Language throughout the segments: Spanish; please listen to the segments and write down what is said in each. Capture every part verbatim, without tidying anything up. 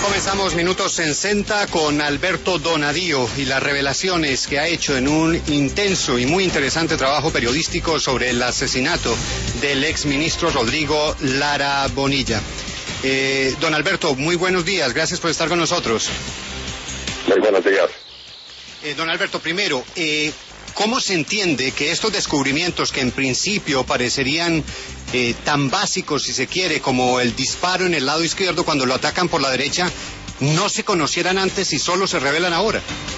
Comenzamos Minutos sesenta con Alberto Donadío y las revelaciones que ha hecho en un intenso y muy interesante trabajo periodístico sobre el asesinato del exministro Rodrigo Lara Bonilla. Eh, don Alberto, muy buenos días, gracias por estar con nosotros. Muy buenos días. Eh, don Alberto, primero, eh, ¿cómo se entiende que estos descubrimientos que en principio parecerían eh, tan básicos, si se quiere, como el disparo en el lado izquierdo cuando lo atacan por la derecha, no se conocieran antes y solo se revelan ahora?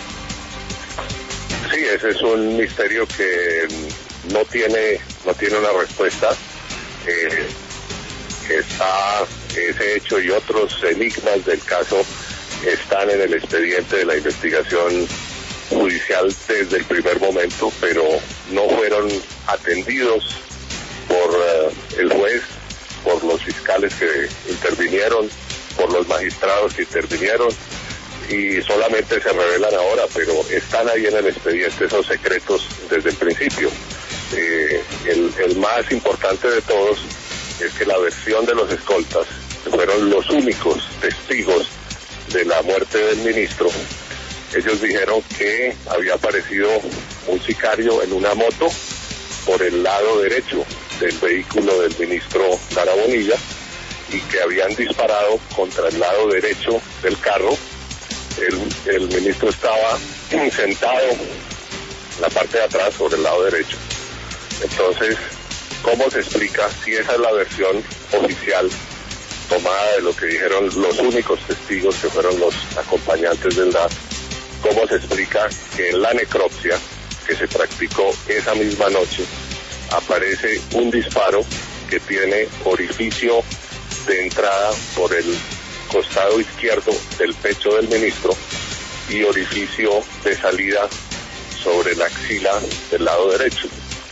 Sí, ese es un misterio que no tiene, no tiene una respuesta. Eh, está ese hecho y otros enigmas del caso están en el expediente de la investigación judicial desde el primer momento, pero no fueron atendidos por uh, el juez, por los fiscales que intervinieron, por los magistrados que intervinieron, y solamente se revelan ahora, pero están ahí en el expediente esos secretos desde el principio. Eh, el, el más importante de todos es que la versión de los escoltas, que fueron los únicos testigos de la muerte del ministro, ellos dijeron que había aparecido un sicario en una moto por el lado derecho del vehículo del ministro Lara Bonilla y que habían disparado contra el lado derecho del carro. El, el ministro estaba sentado en la parte de atrás sobre el lado derecho. Entonces, ¿cómo se explica si esa es la versión oficial tomada de lo que dijeron los únicos testigos que fueron los acompañantes del D A S? ¿Cómo se explica que en la necropsia que se practicó esa misma noche aparece un disparo que tiene orificio de entrada por el costado izquierdo del pecho del ministro y orificio de salida sobre la axila del lado derecho?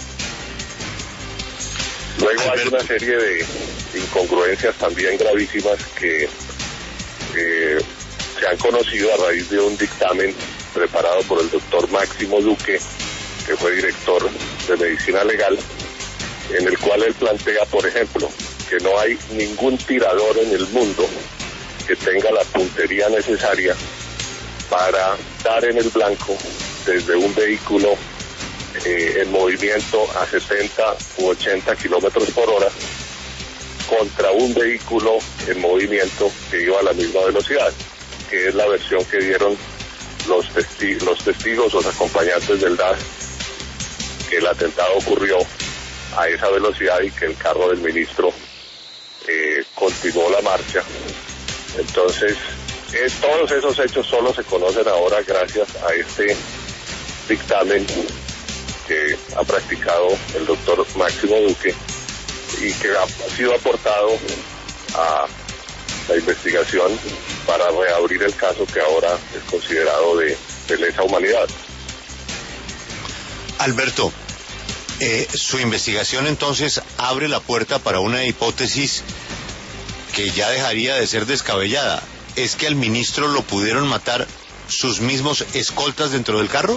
Luego hay una serie de incongruencias también gravísimas que eh, se han conocido a raíz de un dictamen preparado por el doctor Máximo Duque, que fue director de Medicina Legal, en el cual él plantea, por ejemplo, que no hay ningún tirador en el mundo que tenga la puntería necesaria para dar en el blanco desde un vehículo eh, en movimiento a setenta u ochenta kilómetros por hora contra un vehículo en movimiento que iba a la misma velocidad, que es la versión que dieron los, testi los testigos, los acompañantes del D A S, que el atentado ocurrió a esa velocidad y que el carro del ministro eh, continuó la marcha. Entonces, eh, todos esos hechos solo se conocen ahora gracias a este dictamen que ha practicado el doctor Máximo Duque y que ha sido aportado a la investigación para reabrir el caso que ahora es considerado de, de lesa humanidad. Alberto, eh, su investigación entonces abre la puerta para una hipótesis que ya dejaría de ser descabellada. ¿Es que al ministro lo pudieron matar sus mismos escoltas dentro del carro?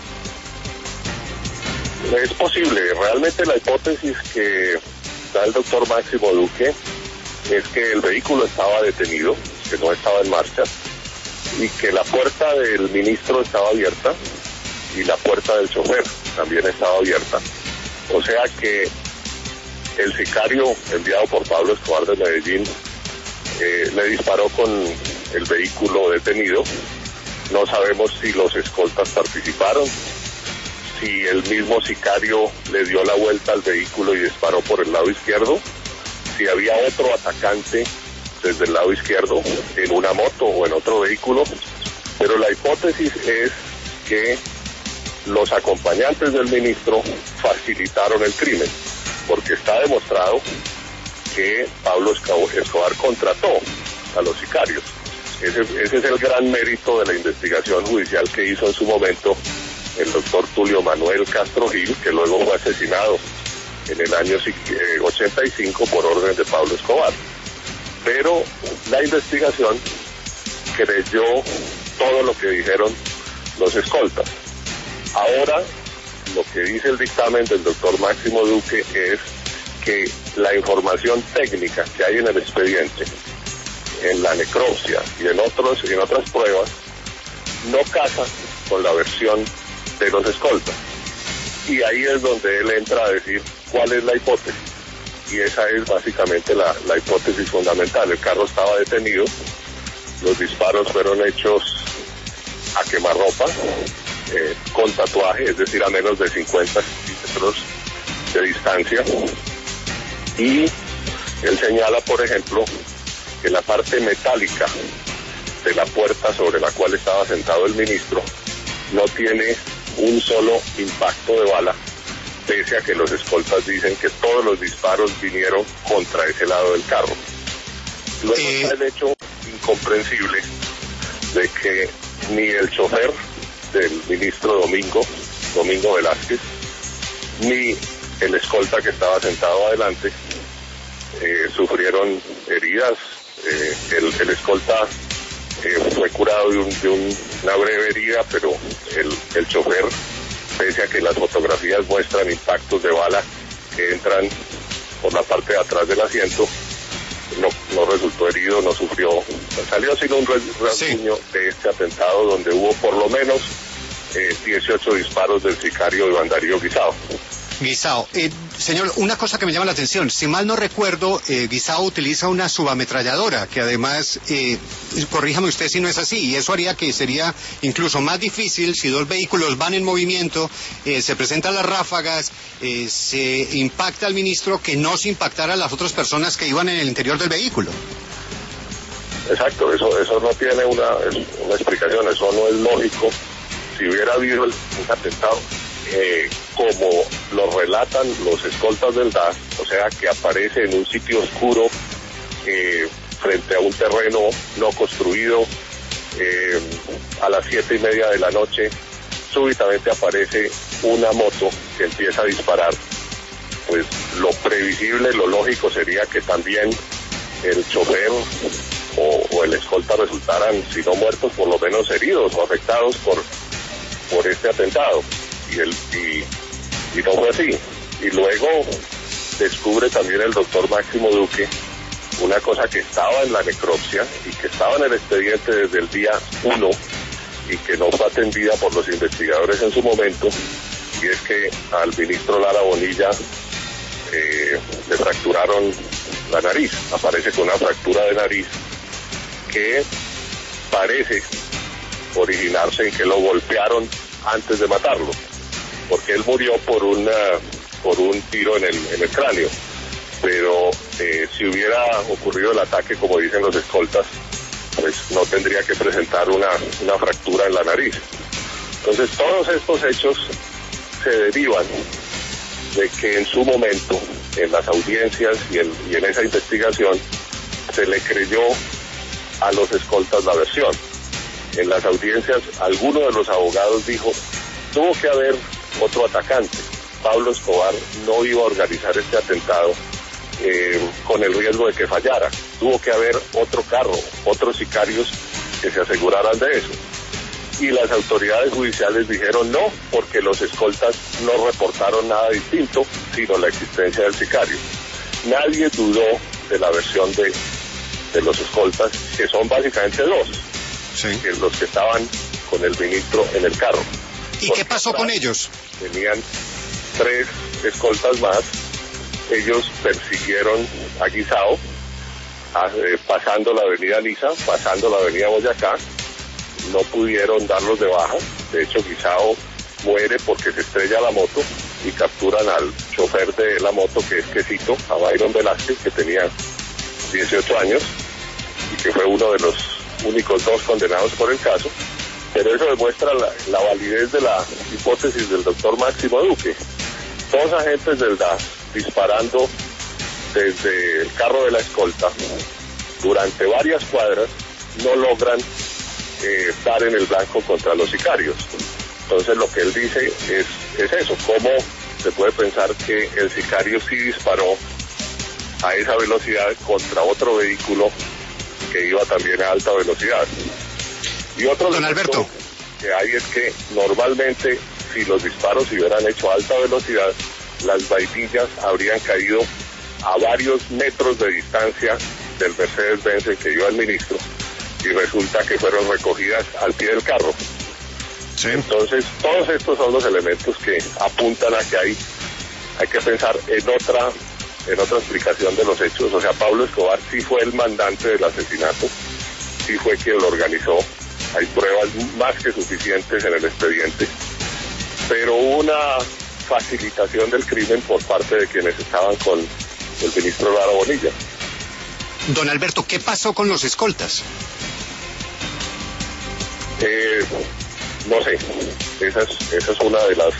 Es posible. Realmente la hipótesis que da el doctor Máximo Duque es que el vehículo estaba detenido, que no estaba en marcha, y que la puerta del ministro estaba abierta y la puerta del chofer también estaba abierta. O sea que el sicario enviado por Pablo Escobar de Medellín eh, le disparó con el vehículo detenido. No sabemos si los escoltas participaron, si el mismo sicario le dio la vuelta al vehículo y disparó por el lado izquierdo, si había otro atacante desde el lado izquierdo en una moto o en otro vehículo, pero la hipótesis es que los acompañantes del ministro facilitaron el crimen, porque está demostrado que Pablo Escobar contrató a los sicarios. Ese, ese es el gran mérito de la investigación judicial que hizo en su momento el doctor Tulio Manuel Castro Gil, que luego fue asesinado en el año ochenta y cinco por orden de Pablo Escobar. Pero la investigación creyó todo lo que dijeron los escoltas. Ahora, lo que dice el dictamen del doctor Máximo Duque es que la información técnica que hay en el expediente en la necropsia y en otros en otras pruebas no casa con la versión de los escoltas. Y ahí es donde él entra a decir cuál es la hipótesis. Y esa es básicamente la, la hipótesis fundamental. El carro estaba detenido, los disparos fueron hechos a quemarropa, eh, con tatuaje, es decir, a menos de cincuenta centímetros de distancia. Y él señala, por ejemplo, que la parte metálica de la puerta sobre la cual estaba sentado el ministro no tiene un solo impacto de bala, pese a que los escoltas dicen que todos los disparos vinieron contra ese lado del carro. Luego eh... está el hecho incomprensible de que ni el chofer del ministro Domingo, Domingo Velázquez, ni el escolta que estaba sentado adelante eh, sufrieron heridas. Eh, el, el escolta eh, fue curado de, un, de un, una breve herida, pero el, el chofer, pese a que las fotografías muestran impactos de bala que entran por la parte de atrás del asiento, no, no resultó herido, no sufrió, salió sin un rasguño sí. de este atentado, donde hubo por lo menos eh, dieciocho disparos del sicario Iván Darío Guisao. Guisao, eh, señor, una cosa que me llama la atención, si mal no recuerdo, eh, Guisao utiliza una subametralladora, que además, eh, corríjame usted si no es así, y eso haría que sería incluso más difícil si dos vehículos van en movimiento, eh, se presentan las ráfagas, eh, se impacta al ministro, que no se impactara a las otras personas que iban en el interior del vehículo. Exacto, eso eso no tiene una, una explicación, eso no es lógico. Si hubiera habido el, un atentado, Eh, como lo relatan los escoltas del D A S, o sea, que aparece en un sitio oscuro, eh, frente a un terreno no construido, eh, a las siete y media de la noche, súbitamente aparece una moto que empieza a disparar. Pues lo previsible, lo lógico sería que también el chofer o, o el escolta resultaran, si no muertos, por lo menos heridos o afectados por, por este atentado. Y, el, y, y no fue así. Y luego descubre también el doctor Máximo Duque una cosa que estaba en la necropsia y que estaba en el expediente desde el día uno y que no fue atendida por los investigadores en su momento, y es que al ministro Lara Bonilla eh, le fracturaron la nariz. Aparece con una fractura de nariz que parece originarse en que lo golpearon antes de matarlo, porque él murió por una por un tiro en el, en el cráneo, pero eh, si hubiera ocurrido el ataque, como dicen los escoltas, pues no tendría que presentar una, una fractura en la nariz. Entonces todos estos hechos se derivan de que en su momento, en las audiencias y en, y en esa investigación, se le creyó a los escoltas la versión. En las audiencias, alguno de los abogados dijo, tuvo que haber otro atacante. Pablo Escobar no iba a organizar este atentado eh, con el riesgo de que fallara. Tuvo que haber otro carro, otros sicarios que se aseguraran de eso. Y las autoridades judiciales dijeron no, porque los escoltas no reportaron nada distinto, sino la existencia del sicario. Nadie dudó de la versión de, de los escoltas, que son básicamente dos. Sí. Que los que estaban con el ministro en el carro. ¿Y qué pasó con ellos? Tenían tres escoltas más. Ellos persiguieron a Guisao, a, eh, pasando la avenida Niza, pasando la avenida Boyacá. No pudieron darlos de baja. De hecho, Guisao muere porque se estrella la moto y capturan al chofer de la moto, que es Quesito, a Byron Velázquez, que tenía dieciocho años y que fue uno de los únicos dos condenados por el caso. Pero eso demuestra la, la validez de la hipótesis del doctor Máximo Duque. Dos agentes del D A S disparando desde el carro de la escolta durante varias cuadras no logran eh, dar en el blanco contra los sicarios. Entonces lo que él dice es, es eso, cómo se puede pensar que el sicario sí disparó a esa velocidad contra otro vehículo que iba también a alta velocidad. Y otro Don Alberto, que hay es que normalmente si los disparos se hubieran hecho a alta velocidad, las vainillas habrían caído a varios metros de distancia del Mercedes-Benz en que iba el ministro, y resulta que fueron recogidas al pie del carro. Sí. Entonces, todos estos son los elementos que apuntan a que hay, hay que pensar en otra, en otra explicación de los hechos. O sea, Pablo Escobar sí fue el mandante del asesinato, sí fue quien lo organizó. Hay pruebas más que suficientes en el expediente, pero hubo una facilitación del crimen por parte de quienes estaban con el ministro Lara Bonilla. Don Alberto, ¿qué pasó con los escoltas? Eh, no sé, esa es, esa es una de las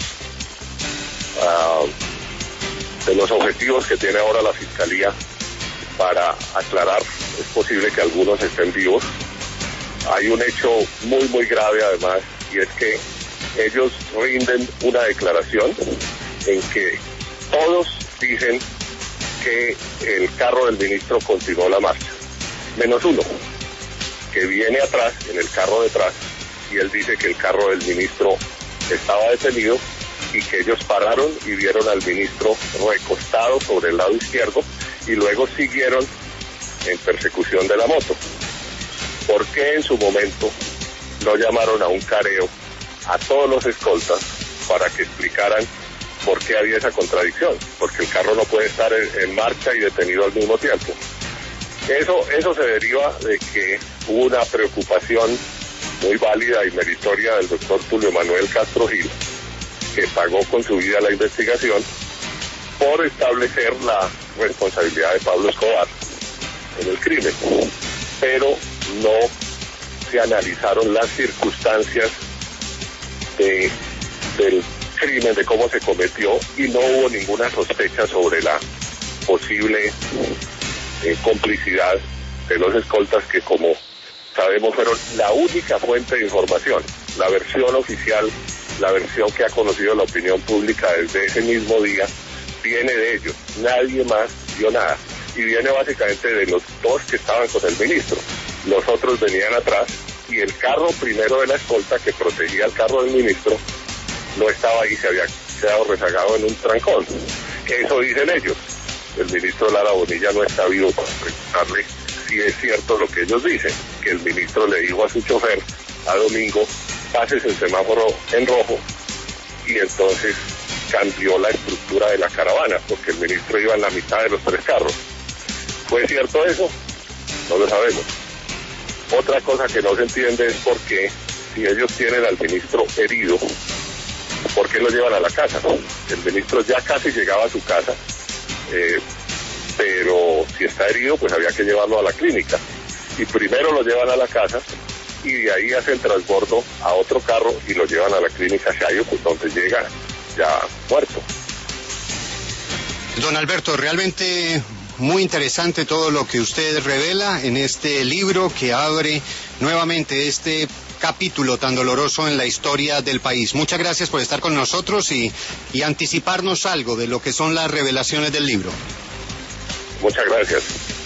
uh, de los objetivos que tiene ahora la Fiscalía para aclarar. Es posible que algunos estén vivos. Hay un hecho muy muy grave además, y es que ellos rinden una declaración en que todos dicen que el carro del ministro continuó la marcha, menos uno, que viene atrás, en el carro detrás, y él dice que el carro del ministro estaba detenido y que ellos pararon y vieron al ministro recostado sobre el lado izquierdo y luego siguieron en persecución de la moto. ¿Por qué en su momento no llamaron a un careo a todos los escoltas para que explicaran por qué había esa contradicción? Porque el carro no puede estar en, en marcha y detenido al mismo tiempo. Eso, eso se deriva de que hubo una preocupación muy válida y meritoria del doctor Tulio Manuel Castro Gil, que pagó con su vida la investigación por establecer la responsabilidad de Pablo Escobar en el crimen. Pero no se analizaron las circunstancias de, del crimen, de cómo se cometió, y no hubo ninguna sospecha sobre la posible eh, complicidad de los escoltas, que, como sabemos, fueron la única fuente de información. La versión oficial, la versión que ha conocido la opinión pública desde ese mismo día, viene de ellos. Nadie más vio nada, y viene básicamente de los dos que estaban con el ministro. Los otros venían atrás, y el carro primero de la escolta, que protegía el carro del ministro, no estaba ahí, se había quedado rezagado en un trancón. Eso dicen ellos. El ministro Lara Bonilla no está vivo para preguntarle si es cierto lo que ellos dicen, que el ministro le dijo a su chofer a Domingo: pases el semáforo en rojo, y entonces cambió la estructura de la caravana, porque el ministro iba en la mitad de los tres carros. ¿Fue cierto eso? No lo sabemos. Otra cosa que no se entiende es por qué, si ellos tienen al ministro herido, ¿por qué lo llevan a la casa? El ministro ya casi llegaba a su casa, eh, pero si está herido, pues había que llevarlo a la clínica. Y primero lo llevan a la casa, y de ahí hacen transbordo a otro carro y lo llevan a la clínica Chayo, pues donde llega ya muerto. Don Alberto, realmente muy interesante todo lo que usted revela en este libro que abre nuevamente este capítulo tan doloroso en la historia del país. Muchas gracias por estar con nosotros y, y anticiparnos algo de lo que son las revelaciones del libro. Muchas gracias.